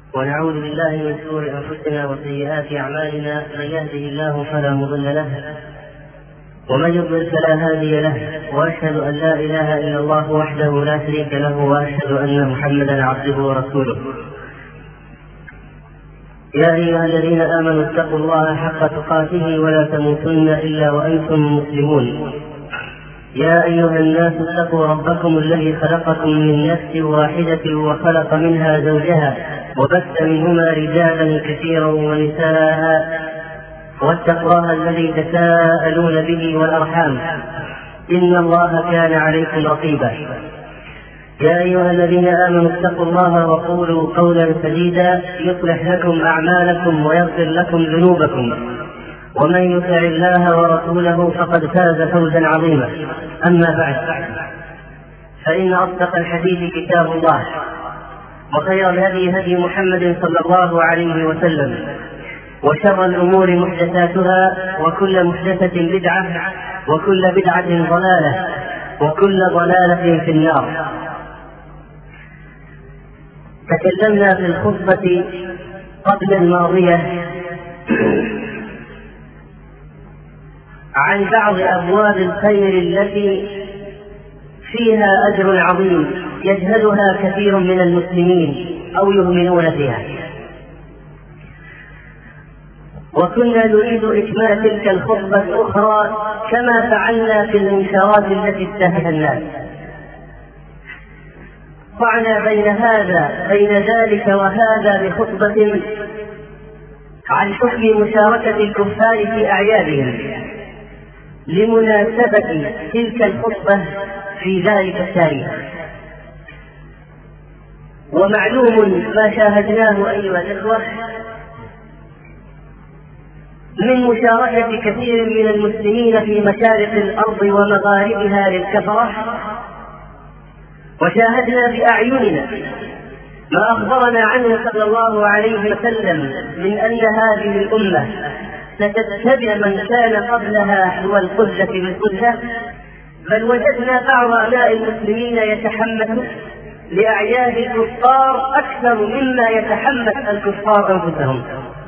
ونعوذ بالله من شرور أنفسنا وسيئات أعمالنا، من يهده الله فلا مضل له ومن يضلل فلا هادي له، وأشهد أن لا إله إلا الله وحده لا شريك له، وأشهد أن محمدا عبده ورسوله. يا أيها الذين آمنوا اتقوا الله حق تقاته ولا تموتن إلا وأنتم مسلمون. يا أيها الناس اتقوا ربكم الذي خلقكم من نفس واحدة وخلق منها زوجها وبث منهما رجالا كثيرا ونساء، واتقوا الله الذي تساءلون به والأرحام إن الله كان عليكم رقيبا. يا أيها الذين آمنوا اتقوا الله وقولوا قولا سديدا يصلح لكم أعمالكم ويغفر لكم ذنوبكم، ومن يطع الله ورسوله فقد فاز فوزا عظيما. أما بعد، فإن أصدق الحديث كتاب الله، وخير الهدي هدي محمد صلى الله عليه وسلم، وشر الأمور محدثاتها، وكل محدثة بدعة، وكل بدعة ضلالة، وكل ضلالة في النار. تكلمنا في الخطبة قبل الماضية عن بعض أبواب الخير التي فيها أجر عظيم يجهلها كثير من المسلمين أو يهملون فيها، وكنا نريد إكمال تلك الخطبة الأخرى كما فعلنا في المنكرات التي استهدفها الناس. قعنا بين ذلك وهذا بخطبة عن حكم مشاركة الكفار في أعيادهم لمناسبة تلك الخطبة في ذلك التاريخ. ومعلوم ما شاهدناه أيها الإخوة من مشاركة كثير من المسلمين في مشارق الأرض ومغاربها للكفرة، وشاهدنا بأعيننا ما أخبرنا عنه صلى الله عليه وسلم من أن هذه الأمة ستتبع من كان قبلها حذو القلة بالقلة، بل وجدنا بعض أبناء المسلمين يتحمس لأعياد الكفار أكثر مما يتحمس الكفار أنفسهم.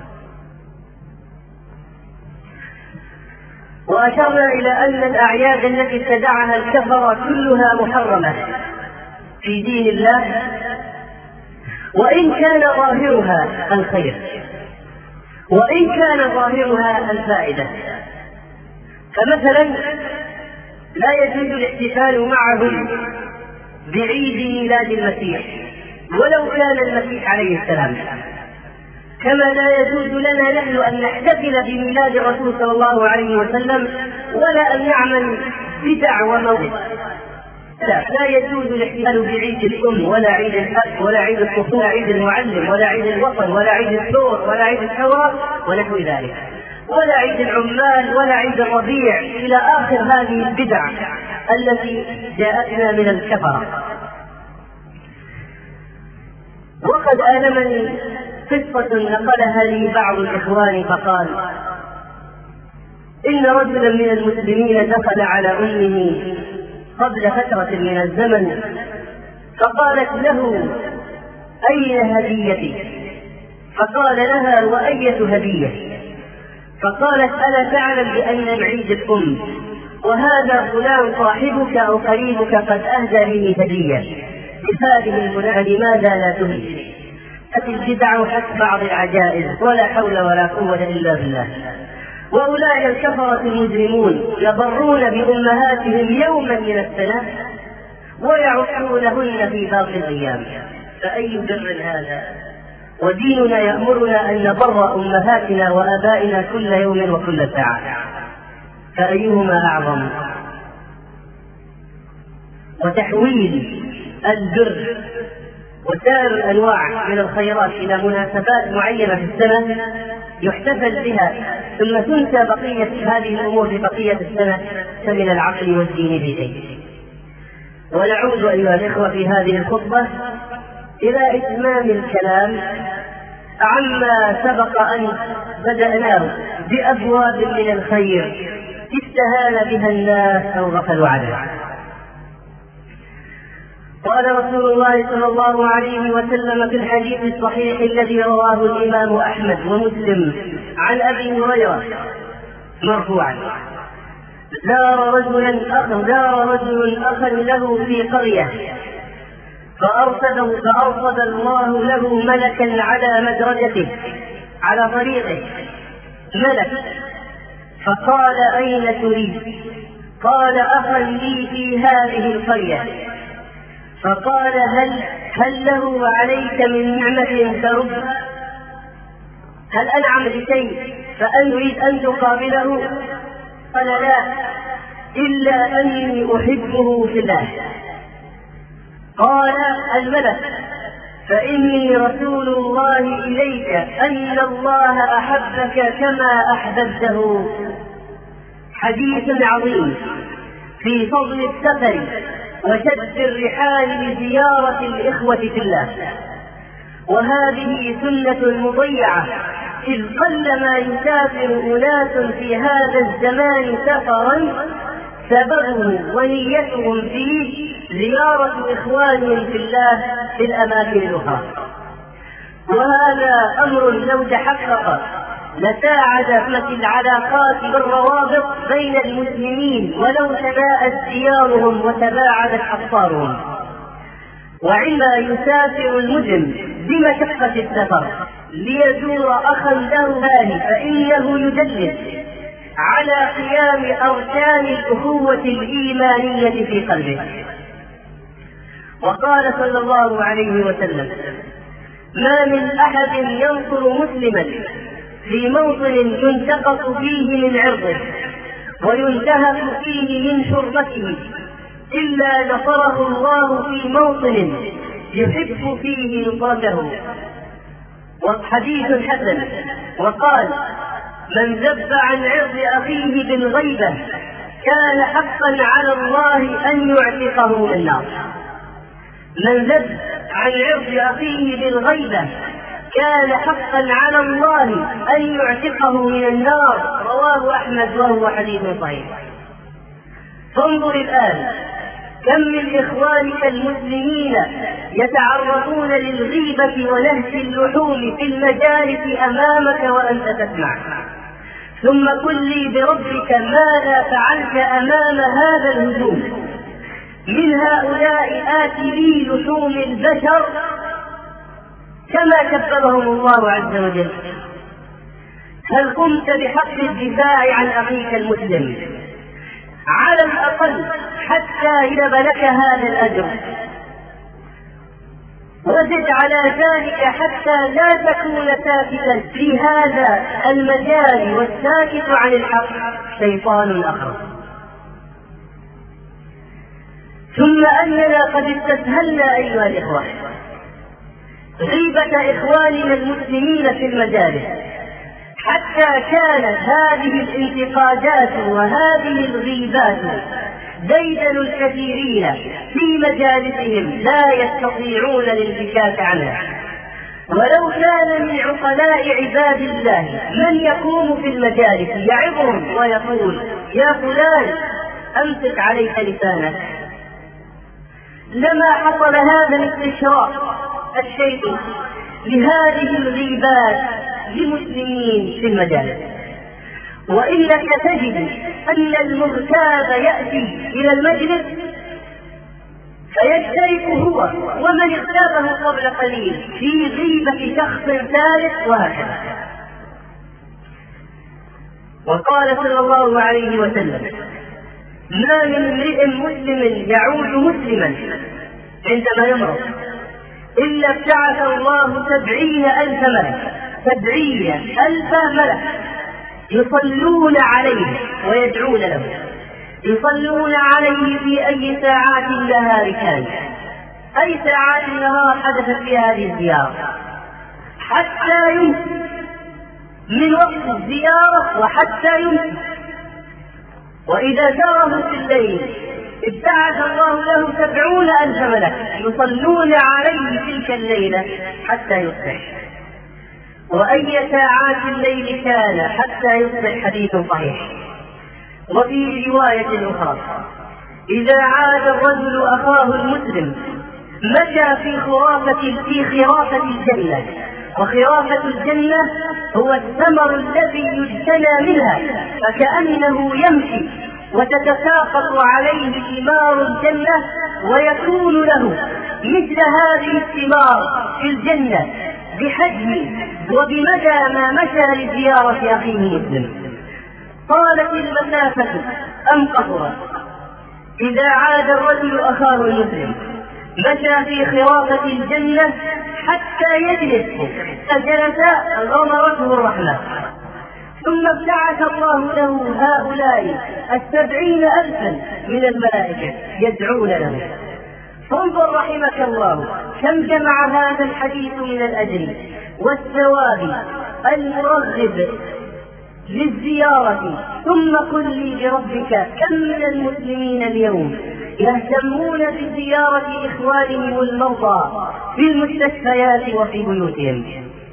وأشرنا إلى أن الأعياد التي ابتدعها الكفر كلها محرمة في دين الله، وإن كان ظاهرها الخير، وإن كان ظاهرها الفائدة. فمثلا لا يجوز الاحتفال معهم بعيد ميلاد المسيح ولو كان المسيح عليه السلام، كما لا يجوز لنا نحن أن نحتفل بميلاد الرسول صلى الله عليه وسلم ولا أن نعمل بدع وموت. لا يجوز الاحتفال بعيد الأم ولا عيد الأب ولا عيد الطفولة ولا عيد المعلم ولا عيد الوطن ولا عيد الثور ولا عيد الثورة ونحو ذلك، ولا عيد العمال ولا عيد الربيع إلى آخر هذه البدع التي جاءتنا من الكفرة. وقد آلمني قصة نقلها لي بعض الإخوان فقال: إن رجلا من المسلمين دخل على أمه قبل فترة من الزمن فقالت له: أين هديتي؟ فقال لها: وأية هدية؟ فقالت: ألا تعلم بأن عيد الأم وهذا فلان صاحبك أو قريبك قد أهدى لي هدية بهذه المناسبة، لماذا لا تهدي؟ البدع حتى بعض العجائز، ولا حول ولا قوة إلا بالله. وأولئك الكفرة المجرمون يضرون بأمهاتهم يوما من السنة ويعصونهن في باقي الأيام، فأي بر هذا؟ وديننا يأمرنا أن نبر أمهاتنا وآبائنا كل يوم وكل ساعة، فأيهما أعظم؟ وتحويل البر وسائر الأنواع من الخيرات إلى مناسبات معينة في السنة يحتفل بها ثم تنسى بقية هذه الأمور ببقية السنة، فمن العقل والدين في شيء. ونعود أيها الإخوة في هذه الخطبة إلى إتمام الكلام عما سبق أن بدأناه بأبواب من الخير استهان بها الناس أو غفلوا عنها. قال رسول الله صلى الله عليه وسلم في الحديث الصحيح الذي رواه الإمام أحمد ومسلم عن أبي هريرة مرفوعا: زار رجل أخا له في قرية فأرصد الله له ملكا على مدرجته على طريقه، ملك، فقال: أين تريد؟ قال: أخا لي في هذه القرية. فقال: هل له عليك من نعمة ترد؟ هل أنعم بشيء فأن تريد أن تقابله؟ قال: لا، إلا أني أحبه في الله. قال الملك: فإني رسول الله إليك أن الله أحبك كما أحببته. حديث عظيم في فضل السفر وشد الرحال لزيارة الإخوة في الله، وهذه سنة مضيعة، إذ قلما يسافر أناس في هذا الزمان سفرا سببه ونيتهم فيه زيارة إخوانهم في الله في الأماكن الأخرى. وهذا أمر لو تحقق لساعد في العلاقات والروابط بين المسلمين ولو تباعدت ديارهم وتباعدت أبصارهم. وعندما يسافر المسلم بمشقة السفر ليزور أخا له فإنه يدلل على قيام أركان الأخوة الإيمانية في قلبه. وقال صلى الله عليه وسلم: ما من أحد ينصر مسلما في موطن ينتقص فيه من عرضه وينتهك فيه من حرمته إلا نصره الله في موطن يحب فيه نصرته. وحديث حسن. وقال: من ذب عن عرض أخيه بالغيبة كان حقا على الله أن يعتقه من النار. من ذب عن عرض أخيه بالغيبة كان حقا على الله أن يعتقه من النار. رواه أحمد وهو حديث صحيح. فانظر الآن كم من إخوانك المسلمين يتعرضون للغيبة ونهش اللحوم في المجالس أمامك وأنت تسمع. ثم قل لي بربك ماذا فعلت أمام هذا الهجوم من هؤلاء آكلي لحوم البشر كما كبرهم الله عز وجل؟ هل قمت بحق الدفاع عن أخيك المسلم على الأقل حتى يجب لك هذا الأجر؟ وزد على ذلك حتى لا تكون ساكتا في هذا المجال، والساكت عن الحق شيطان آخر. ثم أننا قد استسهلنا أيها الإخوة غيبة إخواننا المسلمين في المجالس، حتى كانت هذه الانتقادات وهذه الغيبات ديدن الكثيرين في مجالسهم لا يستطيعون الانفكاك عنها. ولو كان من عقلاء عباد الله من يقوم في المجالس يعظهم ويقول: يا فلان أمسك عليك لسانك، لما حصل هذا الاستشراق الشيطاني لهذه الغيبات لمسلمين في المجالس. وإنك تجد أن المغتاب يأتي إلى المجلس فيشترك هو ومن اغتابه قبل قليل في غيبة شخص ثالث، وهكذا. وقال صلى الله عليه وسلم: ما من امرئ مسلم يعود مسلما عندما يمرض إلا ابتعث الله 70,000 ملك، 70,000 ملك يصلون عليه ويدعون له، يصلون عليه في أي ساعات النهار كان، أي ساعات النهار حدثت في هذه الزيارة، حتى يمسي من وقت الزيارة وحتى يمسي. وإذا زاره في الليل ابتعث الله له 70,000 ملك يصلون عليه تلك الليلة حتى يصبح. وأي ساعات الليل كان حتى يصبح، حديث صحيح. وفي رواية أخرى: إذا عاد الرجل أخاه المسلم مشى في خرافة الجنة، وخرافة الجنة هو الثمر الذي يجتنى منها، فكأنه يمشي وتتساقط عليه ثمار الجنة ويكون له مثل هذه الثمار في الجنة بحجم وبمدى ما مشى لزيارة أخيه المسلم. طالت المسافة أم قصرت، إذا عاد الرجل أخاه المسلم مشى في خرافة الجنة حتى يجلس، فجلس غمرته الرحمة، ثم ابتعث الله له هؤلاء 70,000 من الملائكة يدعون له. فانظر رحمك الله كم جمع هذا الحديث من الأجر والثواب المرغب للزيارة. ثم قل لي بربك كم من المسلمين اليوم يهتمون بزيارة إخوانهم المرضى في المستشفيات وفي بيوتهم.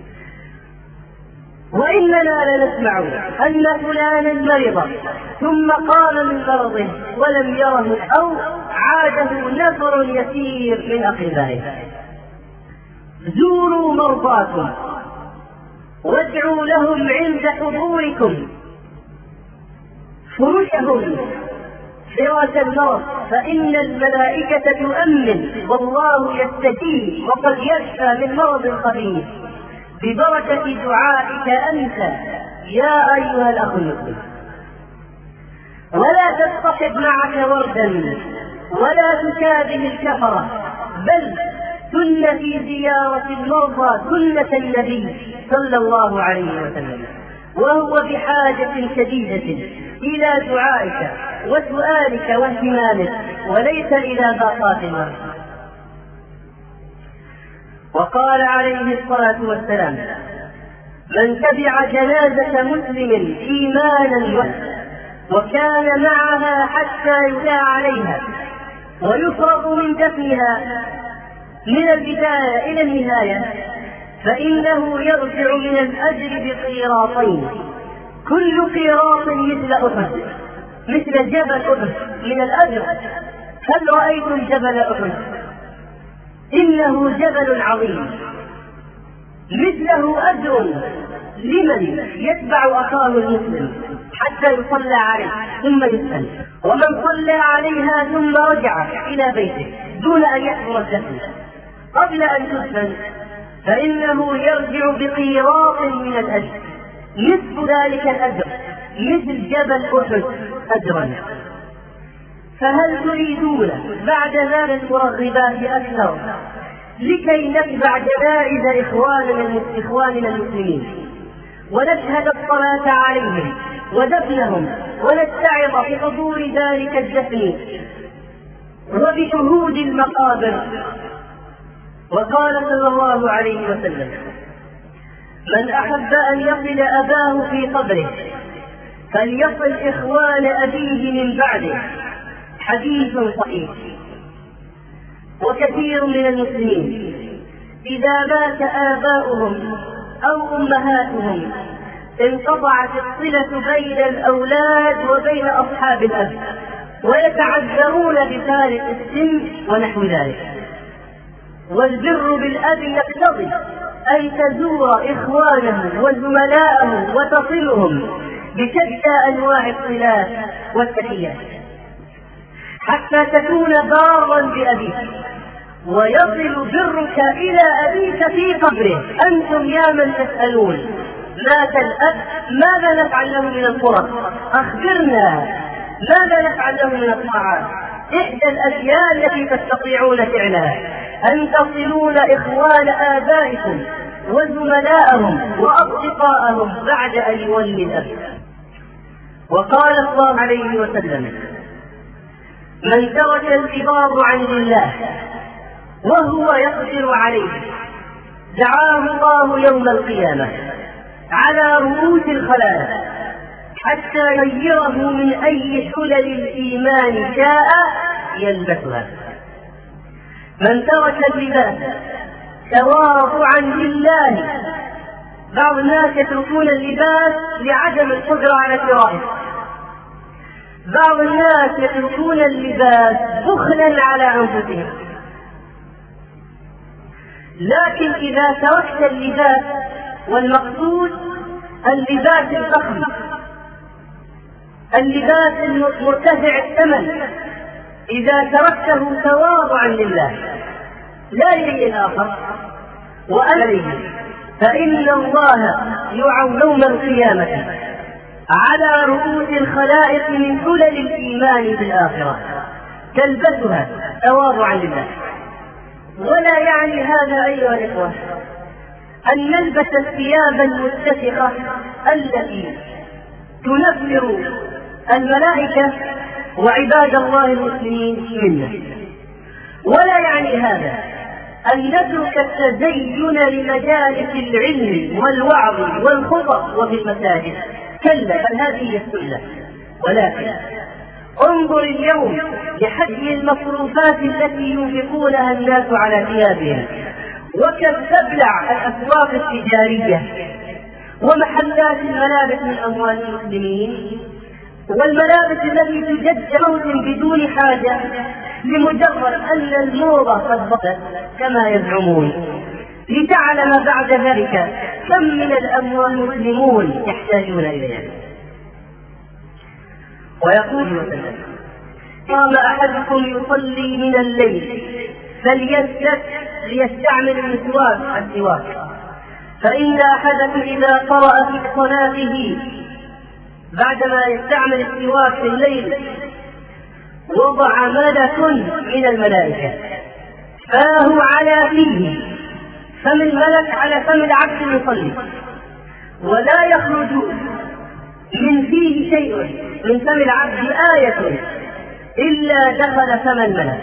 وإننا لنسمع أن فلانا مرض ثم قام من مرضه ولم يره أو عاده نفر يسير من أقربائه. زوروا مرضاكم وادعوا لهم عند حضوركم فرشهم فراش المرض، فإن الملائكة تؤمن والله يستجيب وقد يشفى من مرض خبيث ببركة دعائك أنت يا أيها الأخ المسلم. ولا تصطحب معك وردا ولا تشابه الكفرة، بل سن في زيارة المرضى سنة النبي صلى الله عليه وسلم، وهو بحاجة شديدة إلى دعائك وسؤالك واهتمامك وليس إلى باقات المرض. وقال عليه الصلاة والسلام: من تبع جنازة مسلم إيمانا وكان معها حتى يدعى عليها ويفرغ من دفنها من البداية إلى النهاية فإنه يرجع من الأجر بقيراطين، كل قيراط مثل أحد، مثل جبل أحد من الأجر. هل رأيتم جبل أحد؟ إنه جبل عظيم، مثله أجر لمن يتبع أخاه المسلم حتى يصلى عليه ثم يسأل، ومن صلى عليها ثم رجع إلى بيته دون أن يحضر الدفن قبل أن تدفن فإنه يرجع بقيراط من الأجر، مثل ذلك الأجر مثل جبل أحد أجرا. فهل تريدون بعد ذلك المرغبات أكثر لكي نتبع جنائز إخواننا المسلمين ونشهد الصلاة عليهم ودفنهم ونتعظ بحضور ذلك الدفن وبشهود المقابر؟ وقال صلى الله عليه وسلم: من أحب أن يصل أباه في قبره فليصل إخوان أبيه من بعده. حديث صحيح. وكثير من المسلمين إذا مات آباؤهم أو أمهاتهم انقطعت الصلة بين الأولاد وبين أصحاب الأب، ويتعذرون بفارق السن ونحو ذلك. والبر بالأب يقتضي أن تزور إخوانه وزملاءه وتصلهم بشتى أنواع الصلات والتحيات حتى تكون بارا بأبيك ويصل برك إلى أبيك في قبره. أنتم يا من تسألون مات الأب ماذا نفعل له من القرب؟ أخبرنا ماذا نفعل له من الطاعات؟ إحدى الأشياء التي تستطيعون فعلها أن تصلون إخوان آبائكم وزملاءهم وأصدقائهم بعد أن يولي الأب. وقال الله عليه وسلم: من ترك الكبار عن الله وهو يقدر عليه دعاه الله يوم القيامة على رؤوس الخلائق حتى يغيره من أي حلل الإيمان شاء يلبسها. من ترك اللباس تواضعا لله، بعض الناس يتركون اللباس لعدم القدرة على شرائه، بعض الناس يتركون اللباس بخلا على أنفسهم، لكن إذا تركت اللباس، والمقصود اللباس الفخم، اللباس المرتفع الثمن، إذا تركته تواضعا لله لا لشيء آخر وأليه، فإن الله يوعى يوم القيامة على رؤوس الخلائق من حلل الإيمان بالآخرة تلبسها تواضعا لله. ولا يعني هذا أيها الإخوة أن نلبس الثياب المتسخة التي تنفر الملائكة وعباد الله المسلمين منا، ولا يعني هذا أن نترك التزين لمجالس العلم والوعظ والخطب وفي المساجد، كلا، بل هذه هي السنة. ولكن انظر اليوم لحجم المصروفات التي ينفقونها الناس على ثيابهم، وكم تبلع الأسواق التجارية ومحلات الملابس من أموال المسلمين، والملابس التي تجد بدون حاجة لمجرد أن الموضة قد بطلت كما يزعمون، لتعلم بعد ذلك كم من الأموال المسلمون يحتاجون إليها. ويقول مثلا: قام أحدكم يصلي من الليل ليستعمل السواك، فإن أحدكم إذا قرأ في صلاته بعدما يستعمل السواك في الليل وضع ملك من الملائكة فاه على فيه، فم الملك على فم العبد المصلي، ولا يخرج من فيه شيء من فم العبد آية إلا دخل فم الملك،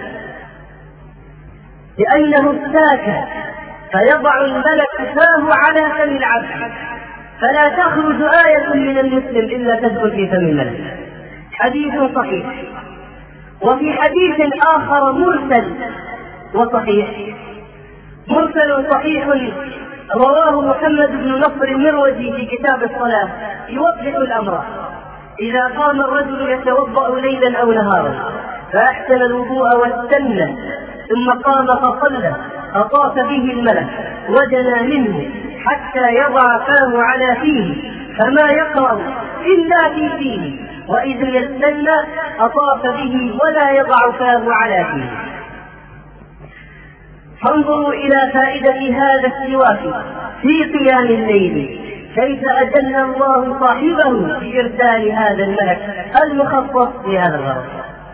لأنه استاك فيضع الملك فاه على فم العبد، فلا تخرج آية من المسلم إلا تدخل في فم الملك. حديث صحيح. وفي حديث آخر مرسل وصحيح، مرسل صحيح رواه محمد بن نصر المروزي في كتاب الصلاة يوضح الأمر: إذا قام الرجل يتوضأ ليلا أو نهارا فأحسن الوضوء واستنى ثم قام فصلى أطاف به الملك ودنا منه حتى يضع فاه على فيه فما يقرأ إلا في فيه، وإذا يستنى أطاف به ولا يضع فاه على فيه. فانظروا إلى فائدة هذا السواك في قيام الليل، كيف أجل الله صاحبه في إرسال هذا الملك المخصص لهذا الغرض.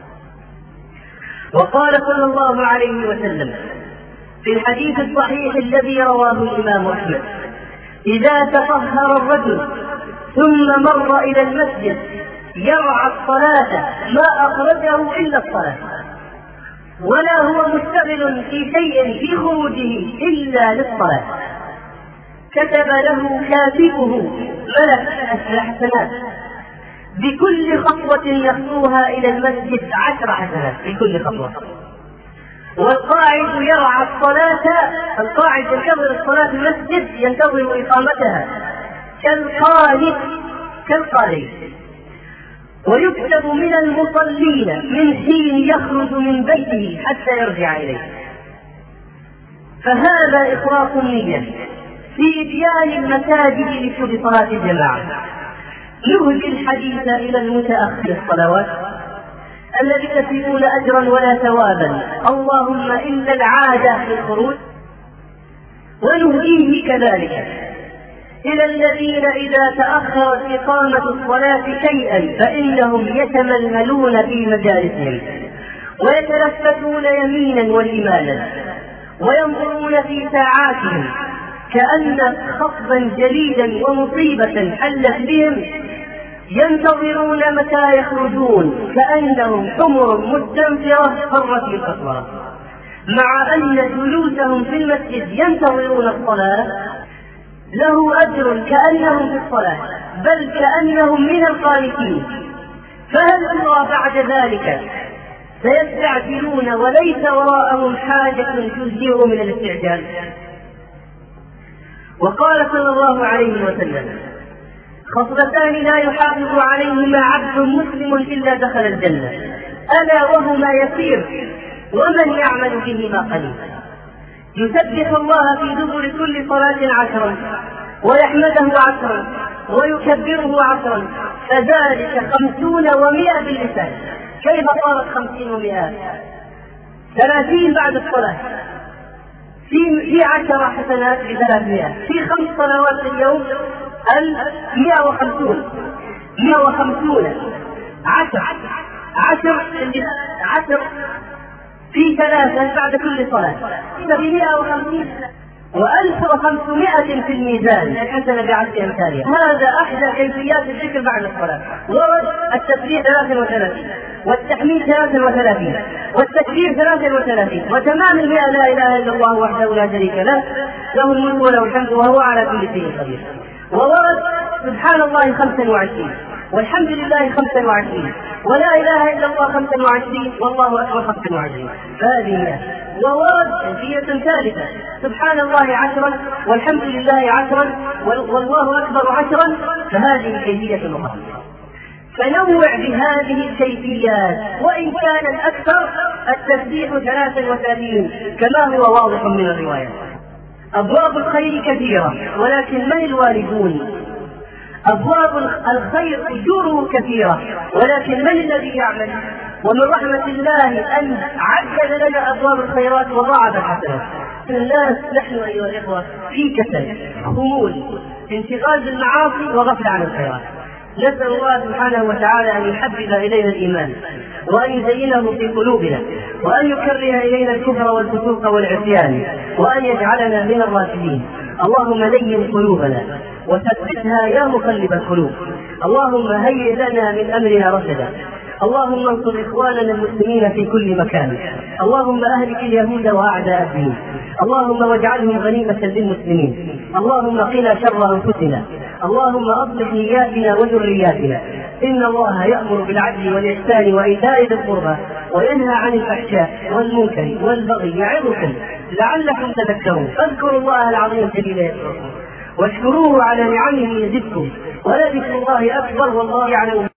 وقال صلى الله عليه وسلم في الحديث الصحيح الذي رواه الإمام أحمد: إذا تطهر الرجل ثم مر إلى المسجد يرعى الصلاة ما أخرجه إلا الصلاة، ولا هو مشتغل في شيء في خروجه إلا للصلاة، كتب له كاتبه ملك الحسنات بكل خطوة يخطوها إلى المسجد 10 حسنات بكل خطوة. والقاعد يرعى الصلاة، القاعد ينتظر الصلاة في المسجد ينتظر إقامتها كالقارئ. ويكتب من المصلين من حين يخرج من بيته حتى يرجع إليه. فهذا إخلاص النية في إتيان المساجد لكل صلاة الجماعة. نهدي الحديث إلى المتأخر الصلوات الذي يكسبون أجرا ولا ثوابا، اللهم إلا العادة في الخروج. ونهديه كذلك إلى الذين إذا تأخرت إقامة الصلاة شيئا فإنهم يتململون في مجالسهم ويتلفتون يمينا وشمالا وينظرون في ساعاتهم كأن خطبا جليدا ومصيبة حلت بهم، ينتظرون متى يخرجون كأنهم حمر مستنفرة فرت من قسورة، مع أن جلوسهم في المسجد ينتظرون الصلاة له أجر كأنهم في الصلاة، بل كأنهم من القانتين. فهل ترى بعد ذلك سيستعجلون وليس وراءهم حاجة تجزئ من الاستعجال؟ وقال صلى الله عليه وسلم: خصلتان لا يحافظ عليهما عبد مسلم إلا دخل الجنة، ألا وهما يسير ومن يعمل بهما قليل. يسبح الله في دبر كل صلاة 10 ويحمده 10 ويكبره 10، فذلك 50 و100 باللسان. كيف صارت 50 و100؟ 30 بعد الصلاة، في 10 حسنات ب300، في 5 صلوات في اليوم 150 10 في 3 بعد كل صلاة، في 150 و1500 في الميزان، الحسنة ب10 أمثالها. هذا أحدى كيفيات الذكر بعد الصلاة. ورد التسبيح 33 والتحميد 33 والتكبير 33 وتمام 100 لا إله إلا الله وحده لا شريك له، له الملك وله الحمد وهو على كل شيء قدير. وورد سبحان الله 25 والحمد لله 25 ولا إله إلا الله 25 والله أكبر 25، فهذه. وورد كيفية ثالثة سبحان الله 10 والحمد لله 10 والله أكبر 10، فهذه كيفية أخرى. فنوع بهذه الكيفيات، وإن كان الأكثر التسبيح 33 كما هو واضح من الروايات. أبواب الخير كثيرة، ولكن من الواردون؟ أبواب الخير أجوره كثيرة، ولكن من الذي يعمل؟ ومن رحمة الله أن عدل لنا أبواب الخيرات وضاعف الحسنات. الناس نحن أيها الإخوة في كسل، خمول، انشغال بالمعاصي وغفل عن الخيرات. نسأل الله سبحانه وتعالى أن يحبب إلينا الإيمان وأن يزينه في قلوبنا وأن يكره إلينا الكفر والفسوق والعصيان وأن يجعلنا من الراشدين. اللهم لين قلوبنا وثبتها يا مقلب القلوب. اللهم هيئ لنا من أمرنا رشدا. اللهم انصر إخواننا المسلمين في كل مكان. اللهم أهلك اليهود وأعداء الدين. اللهم واجعلهم غنيمة للمسلمين. اللهم قنا شر أنفسنا. اللهم أصلح نياتنا وذرياتنا. إن الله يأمر بالعدل والإحسان وإيتاء ذي القربى وينهى عن الفحشاء والمنكر والبغي يعظكم لعلكم تذكرون. فاذكروا الله العظيم الجليل يذكركم واشكروه على نعمه يزدكم ولذكر الله أكبر والله يعلم